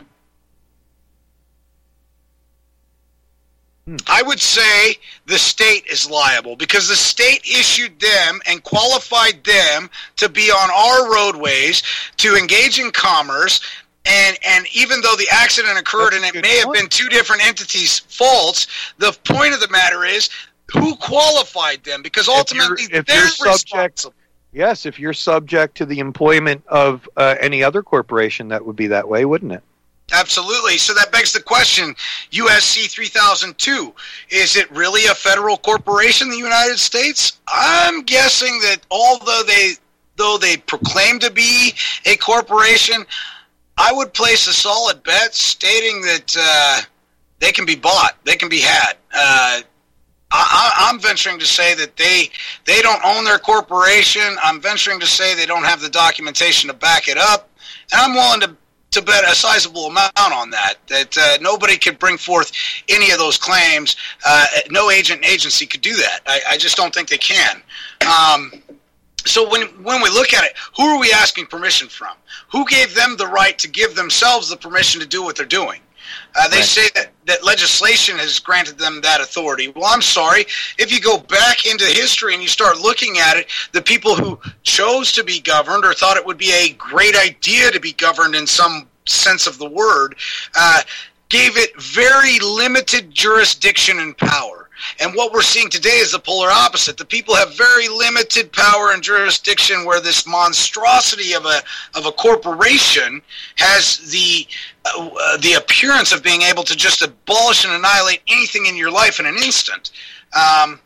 Hmm. I would say the state is liable, because the state issued them and qualified them to be on our roadways to engage in commerce. And and even though the accident occurred and it may have been two different entities' faults, the point of the matter is who qualified them, because ultimately if you're, if they're you're subject, responsible. Yes, if you're subject to the employment of uh, any other corporation, that would be that way, wouldn't it? Absolutely. So that begs the question, U S C three thousand two, is it really a federal corporation, the United States? I'm guessing that although they though they proclaim to be a corporation, I would place a solid bet stating that uh, they can be bought, they can be had. Uh, I, I'm venturing to say that they they don't own their corporation. I'm venturing to say they don't have the documentation to back it up, and I'm willing to to bet a sizable amount on that, that uh, nobody could bring forth any of those claims. Uh, no agent and agency could do that. I, I just don't think they can. Um, so when when we look at it, who are we asking permission from? Who gave them the right to give themselves the permission to do what they're doing? Uh, they right. say that, that legislation has granted them that authority. Well, I'm sorry. If you go back into history and you start looking at it, the people who chose to be governed or thought it would be a great idea to be governed in some sense of the word, uh, gave it very limited jurisdiction and power. And what we're seeing today is the polar opposite. The people have very limited power and jurisdiction, where this monstrosity of a of a corporation has the uh, the appearance of being able to just abolish and annihilate anything in your life in an instant. Um,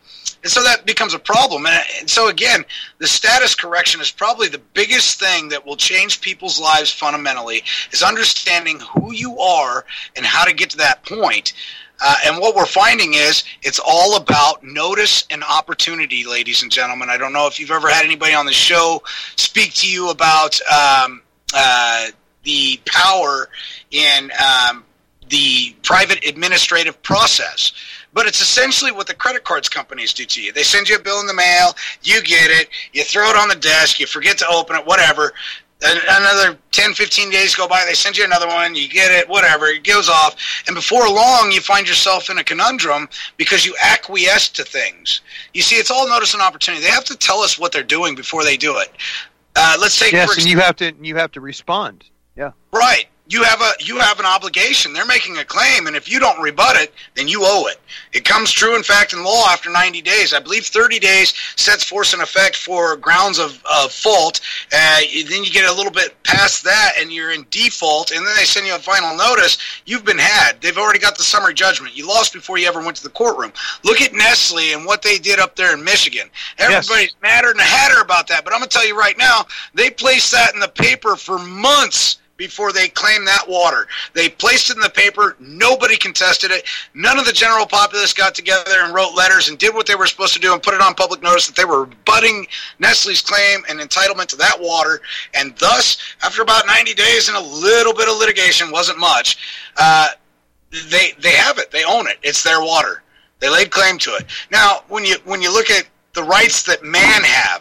And so that becomes a problem. And, and so, again, the status correction is probably the biggest thing that will change people's lives fundamentally, is understanding who you are and how to get to that point. Uh, and what we're finding is it's all about notice and opportunity, ladies and gentlemen. I don't know if you've ever had anybody on the show speak to you about um, uh, the power in um, the private administrative process. But it's essentially what the credit cards companies do to you. They send you a bill in the mail, you get it, you throw it on the desk, you forget to open it, whatever. Another ten, fifteen days go by, they send you another one, you get it, whatever, it goes off. And before long, you find yourself in a conundrum because you acquiesce to things. You see, it's all notice and opportunity. They have to tell us what they're doing before they do it. Uh, let's take yes, for and you have to you have to respond. Yeah, right. You have a you have an obligation. They're making a claim, and if you don't rebut it, then you owe it. It comes true, in fact, in law after ninety days. I believe thirty days sets force in effect for grounds of, of fault. Uh, then you get a little bit past that, and you're in default, and then they send you a final notice. You've been had. They've already got the summary judgment. You lost before you ever went to the courtroom. Look at Nestle and what they did up there in Michigan. Everybody's yes. madder than a hatter about that, but I'm going to tell you right now, they placed that in the paper for months before they claimed that water. They placed it in the paper. Nobody contested it. None of the general populace got together and wrote letters and did what they were supposed to do and put it on public notice that they were rebutting Nestle's claim and entitlement to that water. And thus, after about ninety days and a little bit of litigation, wasn't much, uh, they they have it. They own it. It's their water. They laid claim to it. Now, when you when you look at the rights that man have,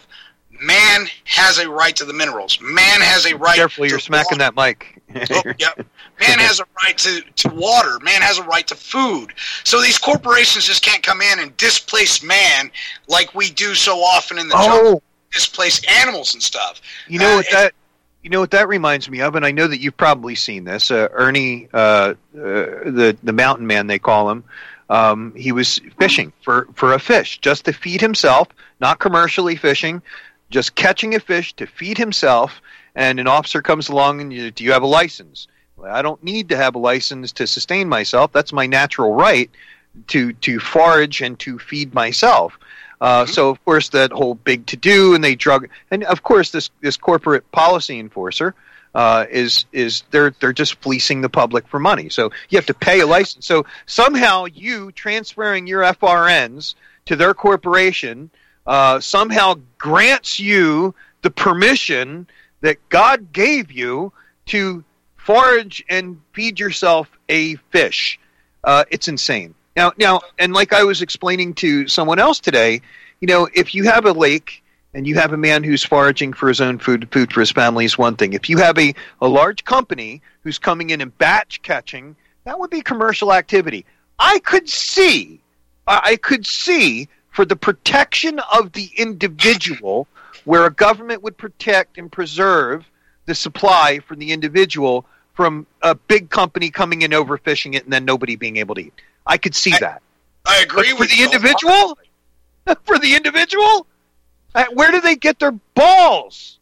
man has a right to the minerals. Man has a right Careful, to you're smacking water. that mic. oh, yeah. Man has a right to, to water. Man has a right to food. So these corporations just can't come in and displace man like we do so often in the oh. jungle. Displace animals and stuff. You know uh, what that you know what that reminds me of, and I know that you've probably seen this. Uh, Ernie, uh, uh, the the mountain man they call him. Um, he was fishing for, for a fish just to feed himself, not commercially fishing. Just catching a fish to feed himself, and an officer comes along and you, do you have a license? Well, I don't need to have a license to sustain myself. That's my natural right to to forage and to feed myself. Uh, mm-hmm. So, of course, that whole big to-do, and they drug, and of course, this this corporate policy enforcer uh, is is they're they're just fleecing the public for money. So you have to pay a license. So somehow you transferring your F R Ns to their corporation Uh, somehow grants you the permission that God gave you to forage and feed yourself a fish. Uh, it's insane. Now, now, and like I was explaining to someone else today, you know, if you have a lake and you have a man who's foraging for his own food, food for his family is one thing. If you have a, a large company who's coming in and batch catching, that would be commercial activity. I could see, I could see for the protection of the individual, where a government would protect and preserve the supply for the individual from a big company coming in overfishing it and then nobody being able to eat. I could see I, that. I agree but with for the you. individual, for the individual, where do they get their balls?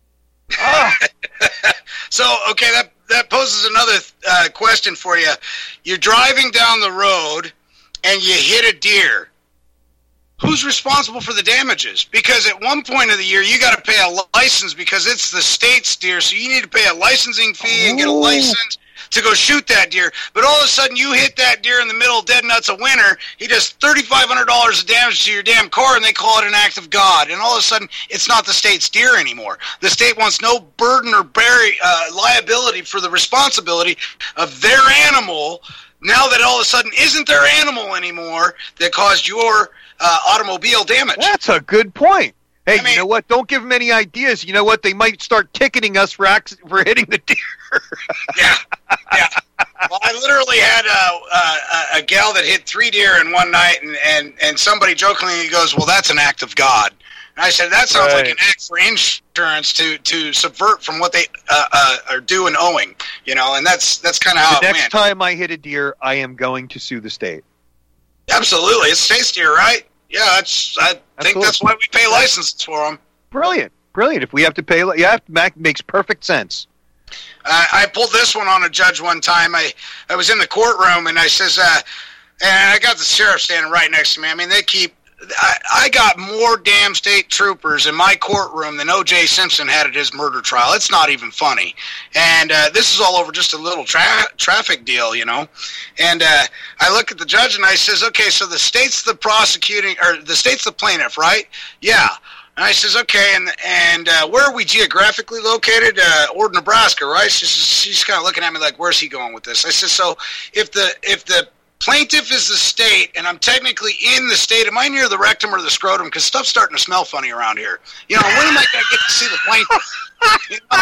Ah. So, okay, that that poses another uh, question for you. You're driving down the road and you hit a deer. Who's responsible for the damages? Because at one point of the year, you got to pay a license because it's the state's deer, so you need to pay a licensing fee and get a license to go shoot that deer. But all of a sudden, you hit that deer in the middle of dead nuts of winter, he does thirty-five hundred dollars of damage to your damn car, and they call it an act of God. And all of a sudden, it's not the state's deer anymore. The state wants no burden or bury, uh, liability for the responsibility of their animal, now that all of a sudden isn't their animal anymore that caused your Uh, automobile damage. That's a good point. Hey, I mean, you know what? Don't give them any ideas. You know what? They might start ticketing us for acc- for hitting the deer. yeah, yeah. Well, I literally had a, a, a gal that hit three deer in one night, and, and, and somebody jokingly goes, well, that's an act of God. And I said, that sounds right. like an act for insurance to, to subvert from what they uh, uh, are due and owing, you know, and that's that's kind of how the it next went. time I hit a deer, I am going to sue the state. Absolutely. It's state deer, right? Yeah, that's, I think Absolutely. that's why we pay licenses for them. Brilliant. Brilliant. If we have to pay, yeah, that makes perfect sense. Uh, I pulled this one on a judge one time. I, I was in the courtroom, and I says, uh, and I got the sheriff standing right next to me. I mean, they keep I, I got more damn state troopers in my courtroom than O J Simpson had at his murder trial. It's not even funny. And uh, this is all over just a little tra- traffic deal, you know. And uh, I look at the judge and I says, okay, so the state's the prosecuting, or the state's the plaintiff, right? Yeah. And I says, okay, and and uh, where are we geographically located? Uh, Ord, Nebraska, right? She's, she's kind of looking at me like, where's he going with this? I says, so if the if the plaintiff is the state, and I'm technically in the state, am I near the rectum or the scrotum? Because stuff's starting to smell funny around here. You know, when am I going to get to see the plaintiff? You know?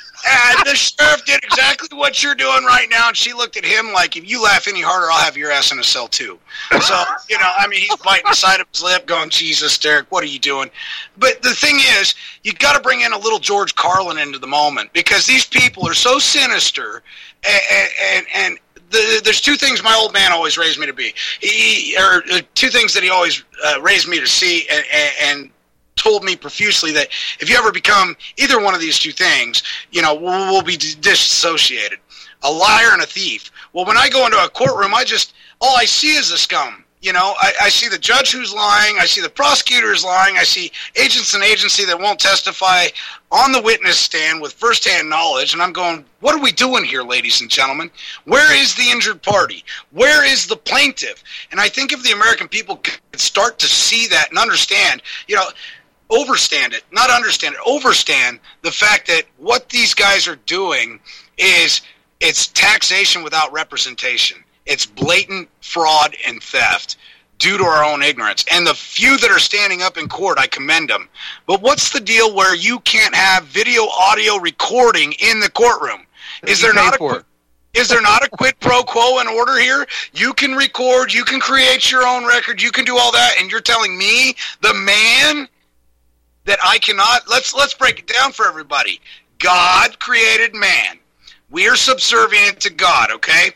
And the sheriff did exactly what you're doing right now, and she looked at him like, if you laugh any harder, I'll have your ass in a cell too. So, you know, I mean, he's biting the side of his lip going, Jesus, Derek, what are you doing? But the thing is, you got to bring in a little George Carlin into the moment, because these people are so sinister, and, and, and The, there's two things my old man always raised me to be. He, or uh, two things that he always uh, raised me to see, and, and, and told me profusely that if you ever become either one of these two things, you know, we'll, we'll be disassociated. A liar and a thief. Well, when I go into a courtroom, I just, all I see is the scum. You know, I, I see the judge who's lying. I see the prosecutor who's lying. I see agents in agency that won't testify on the witness stand with firsthand knowledge. And I'm going, what are we doing here, ladies and gentlemen? Where is the injured party? Where is the plaintiff? And I think if the American people could start to see that and understand, you know, overstand it, not understand it, overstand the fact that what these guys are doing is it's taxation without representation. It's blatant fraud and theft due to our own ignorance. And the few that are standing up in court, I commend them. But what's the deal where you can't have video audio recording in the courtroom? Is there not a is there not a quid pro quo in order here? You can record, you can create your own record, you can do all that, and you're telling me, the man, that I cannot? Let's let's break it down for everybody. God created man. We are subservient to God, okay?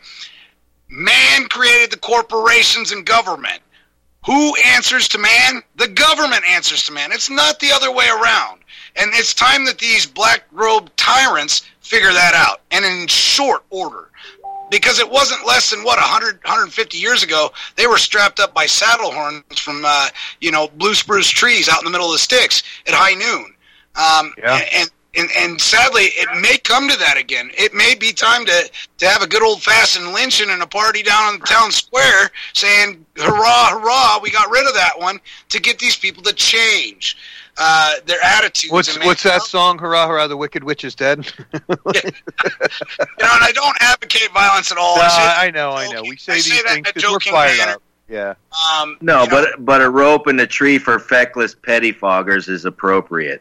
Man created the corporations and government. Who answers to man? The government answers to man. It's not the other way around. And it's time that these black-robed tyrants figure that out, and in short order. Because it wasn't less than, what, one hundred, one hundred fifty years ago, they were strapped up by saddle horns from, uh, you know, blue spruce trees out in the middle of the sticks at high noon. Um, yeah. And And, and sadly, it may come to that again. It may be time to, to have a good old-fashioned lynching and a party down on the town square saying, hurrah, hurrah, we got rid of that one, to get these people to change uh, their attitudes. What's what's that song, hurrah, hurrah, the Wicked Witch is dead? Yeah. You know, and I don't advocate violence at all. No, I, say I know, I know. We say I these say things because we're fired up. Yeah. Um, no, you know, but but a rope in a tree for feckless pettifoggers is appropriate.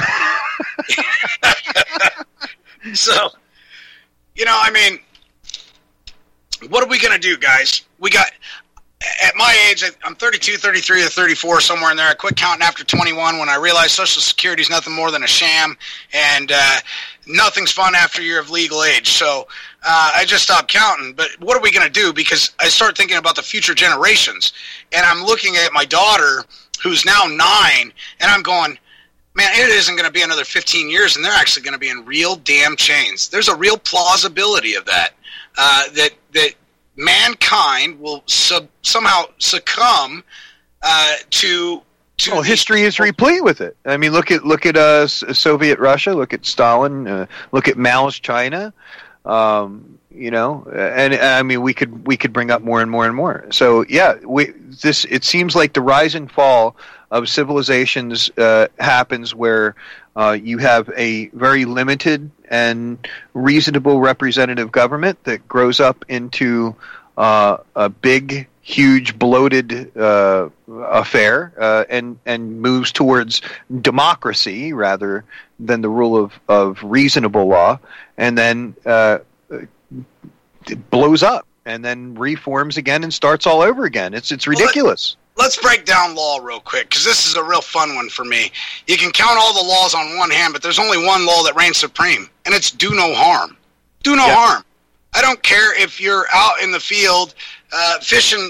So, you know, I mean, what are we going to do, guys? We got, at my age, I'm thirty-two, thirty-three, or thirty-four, somewhere in there. I quit counting after twenty-one when I realized Social Security is nothing more than a sham, and uh, nothing's fun after a year of legal age. So uh, I just stopped counting. But what are we going to do? Because I start thinking about the future generations, and I'm looking at my daughter, who's now nine, and I'm going, man, it isn't going to be another fifteen years, and they're actually going to be in real damn chains. There's a real plausibility of that, uh, that that mankind will sub, somehow succumb uh, to. to well, history is replete with it. I mean, look at look at uh, Soviet Russia, look at Stalin, uh, look at Mao's China. Um, you know, and I mean, we could we could bring up more and more and more. So yeah, we this it seems like the rise and fall of civilizations uh, happens where uh, you have a very limited and reasonable representative government that grows up into uh, a big, huge, bloated uh, affair uh, and and moves towards democracy rather than the rule of, of reasonable law, and then uh, it blows up and then reforms again and starts all over again. It's it's ridiculous. Well, let's break down law real quick, because this is a real fun one for me. You can count all the laws on one hand, but there's only one law that reigns supreme, and it's do no harm. Do no yeah. harm. I don't care if you're out in the field uh, fishing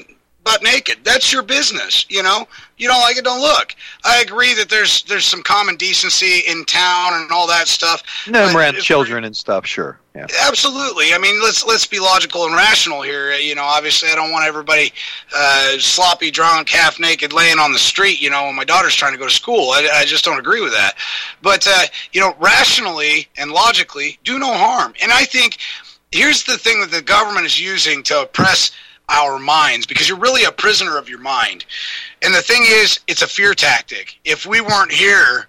butt naked. That's your business, you know. You don't like it, don't look. I agree that there's there's some common decency in town and all that stuff. No, around children and stuff, sure. Yeah. Absolutely. I mean, let's let's be logical and rational here. You know, obviously, I don't want everybody uh, sloppy, drunk, half naked, laying on the street. You know, when my daughter's trying to go to school, I, I just don't agree with that. But uh, you know, rationally and logically, do no harm. And I think here's the thing that the government is using to oppress our minds, because you're really a prisoner of your mind. And the thing is, it's a fear tactic. If we weren't here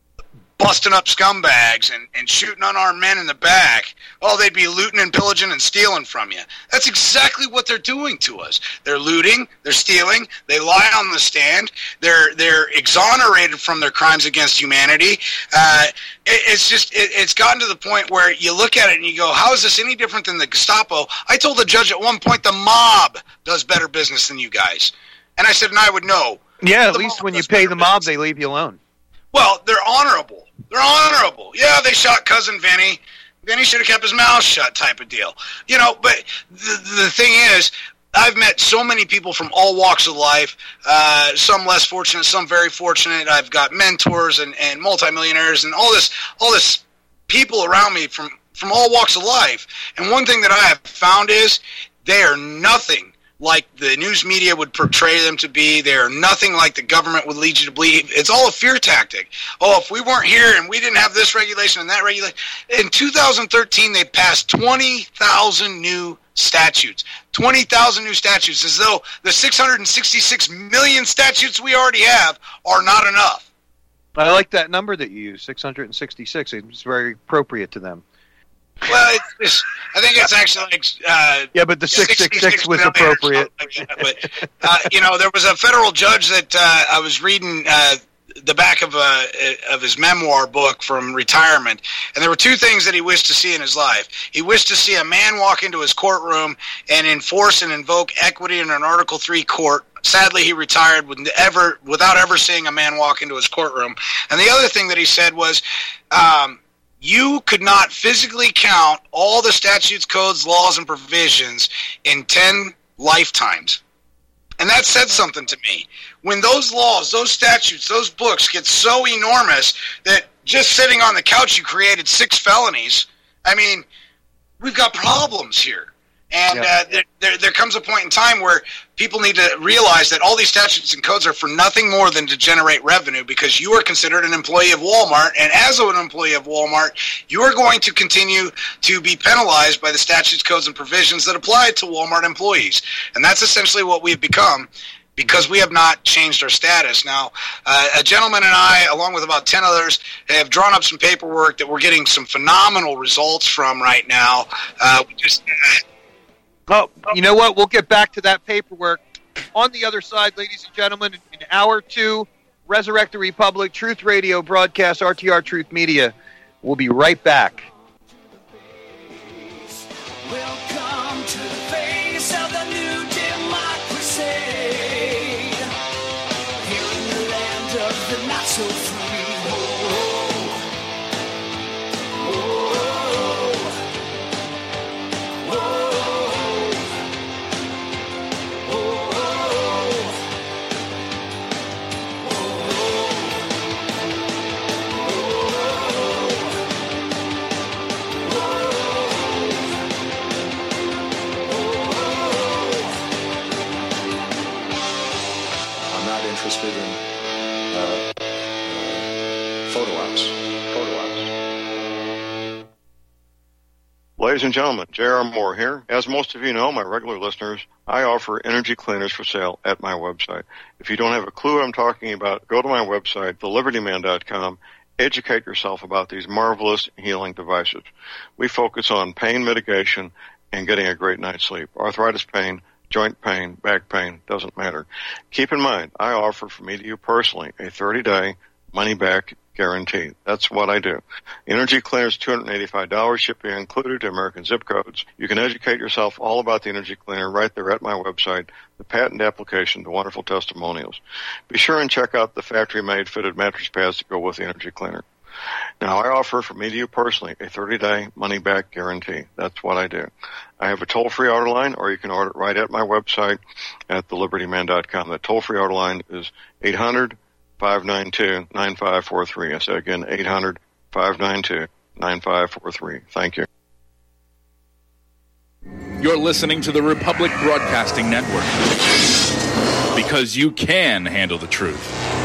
busting up scumbags and, and shooting unarmed men in the back, oh, they'd be looting and pillaging and stealing from you. That's exactly what they're doing to us. They're looting, they're stealing, they lie on the stand, they're they're exonerated from their crimes against humanity. Uh, it, it's just, it, it's gotten to the point where you look at it and you go, how is this any different than the Gestapo? I told the judge at one point the mob does better business than you guys. And I said, and I would know. Yeah, at least when you pay the mob, they leave you alone. Well, they're honorable. They're honorable. Yeah, they shot cousin Vinny. Vinny should have kept his mouth shut, type of deal. You know, but the, the thing is, I've met so many people from all walks of life, uh, some less fortunate, some very fortunate. I've got mentors and, and multimillionaires and all this, all this people around me from, from all walks of life. And one thing that I have found is they are nothing like the news media would portray them to be. They are nothing like the government would lead you to believe. It's all a fear tactic. Oh, if we weren't here and we didn't have this regulation and that regulation. In two thousand thirteen, they passed twenty thousand new statutes. twenty thousand new statutes, as though the six hundred sixty-six million statutes we already have are not enough. I like that number that you use, six hundred sixty-six. It's very appropriate to them. Well, it's, it's, I think it's actually like uh, yeah, but the six six six was appropriate. Like that. But uh, you know, there was a federal judge that uh, I was reading uh, the back of a of his memoir book from retirement, and there were two things that he wished to see in his life. He wished to see a man walk into his courtroom and enforce and invoke equity in an Article three court. Sadly, he retired with ever, without ever seeing a man walk into his courtroom. And the other thing that he said was, um, you could not physically count all the statutes, codes, laws, and provisions in ten lifetimes. And that said something to me. When those laws, those statutes, those books get so enormous that just sitting on the couch you created six felonies, I mean, we've got problems here. And yeah. uh, there, there, there comes a point in time where people need to realize that all these statutes and codes are for nothing more than to generate revenue, because you are considered an employee of Walmart, and as an employee of Walmart, you are going to continue to be penalized by the statutes, codes, and provisions that apply to Walmart employees. And that's essentially what we've become, because we have not changed our status. Now, uh, a gentleman and I, along with about ten others, have drawn up some paperwork that we're getting some phenomenal results from right now. Uh, we just... Oh, you know what? We'll get back to that paperwork on the other side, ladies and gentlemen. In hour two, Resurrect the Republic, Truth Radio broadcast, R T R Truth Media. We'll be right back. Welcome to the face of the new democracy. Here in the land of the not so free. Interested in uh, uh, photo ops. Photo ops. Ladies and gentlemen, J R. Moore here. As most of you know, my regular listeners, I offer energy cleaners for sale at my website. If you don't have a clue what I'm talking about, go to my website, the liberty man dot com. Educate yourself about these marvelous healing devices. We focus on pain mitigation and getting a great night's sleep. Arthritis pain, joint pain, back pain, doesn't matter. Keep in mind, I offer from me to you personally a thirty-day money-back guarantee. That's what I do. Energy Cleaner is two hundred eighty-five dollars, shipping included to American zip codes. You can educate yourself all about the Energy Cleaner right there at my website, the patent application, the wonderful testimonials. Be sure and check out the factory-made fitted mattress pads that go with the Energy Cleaner. Now, I offer for me to you personally a thirty-day money-back guarantee. That's what I do. I have a toll-free order line, or you can order it right at my website at the liberty man dot com. The toll-free order line is eight hundred, five nine two, nine five four three. I say again, eight hundred, five nine two, nine five four three. Thank you. You're listening to the Republic Broadcasting Network, because you can handle the truth.